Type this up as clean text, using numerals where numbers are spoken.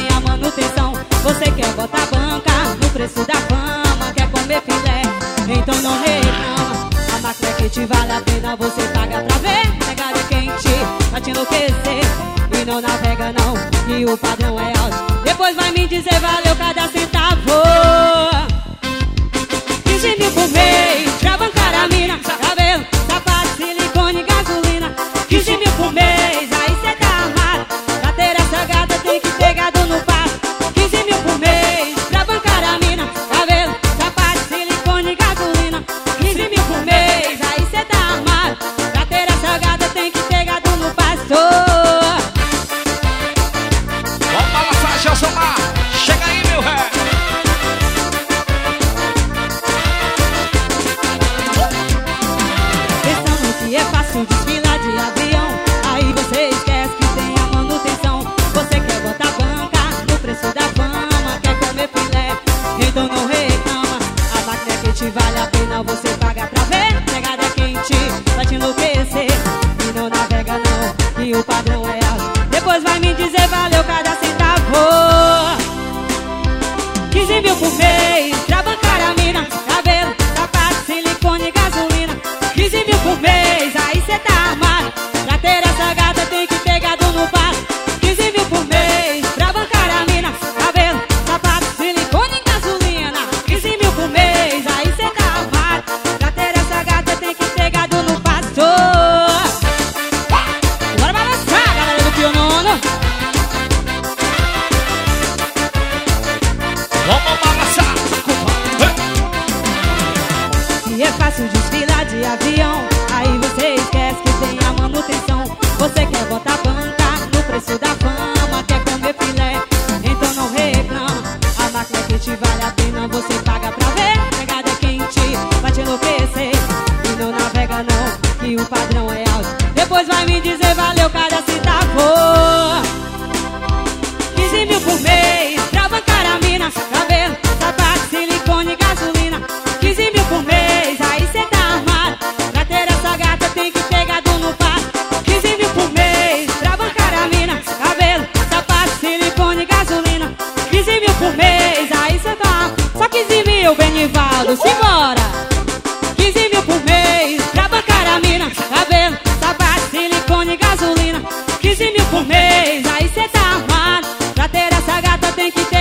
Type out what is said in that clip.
tem a manutenção. Você quer botar banca no preço da fama, quer comer filé, então não reclama. A máquina que te vale a pena, você paga pra ver. Pegada é quente, vai te enlouquecer. E não navega não, que o padrão é alto. Depois vai me dizer valeu cada centavo. 15 mil por mês pra bancar a mina, cabelo, sapato, silicone, gasolina. 15 mil por mês, aí cê tá armado. Pra ter essa gata tem que ter gado no passo. 15 mil por mês pra bancar a mina, cabelo, sapato, silicone, gasolina. 15 mil por mês, aí cê tá armado. Pra ter essa gata tem que ter gado no passo. Vamos balançar, Gelsomar. Chega aí, meu ré. Pensando que é fácil desfilar de avião, aí você esquece que tem a manutenção. Você quer botar banca no preço da fama, quer comer filé, então não reclama. A máquina que te vale a pena, você paga pra ver. Pegada é quente, vai te enlouquecer. E não navega não, que o padrão é alto. Depois vai me dizer valeu cada centavo. 15 mil por mês pra bancar a mina, cabelo, sapato, silicone, gasolina. 15 mil por mês, aí cê tá armado. Pra ter essa gata tem que ter gado no passo. 15 mil por mês pra bancar a mina, cabelo, sapato, silicone, gasolina. 15 mil por mês, aí cê tá armado. Pra ter essa gata tem que ter gado no passo. Bora balançar, galera do Pionono. Vamos balançar. Se é fácil desfilar de avião, aí você esquece que tem a manutenção. Você quer botar banca no preço da fama, quer comer filé, então não reclama. A máquina que te vale a pena, você paga pra ver. Pegada é quente, vai te enlouquecer. E não navega não, que o padrão é alto. Depois vai me dizer valeu cada centavo. 15 mil por mês pra bancar a mina, cabelo, sapato, silicone, gasolina. 15 mil por mês, aí cê tá armado. Pra ter essa gata tem que ter gado no passo. 15 mil por mês pra bancar a mina, cabelo, sapato, silicone, gasolina. 15 mil por mês, aí cê tá. Só 15 mil, Benivaldo, simbora. 15 mil por mês pra bancar a mina, cabelo, sapato, silicone, gasolina. 15 mil por mês, aí cê tá armado. Pra ter essa gata tem que ter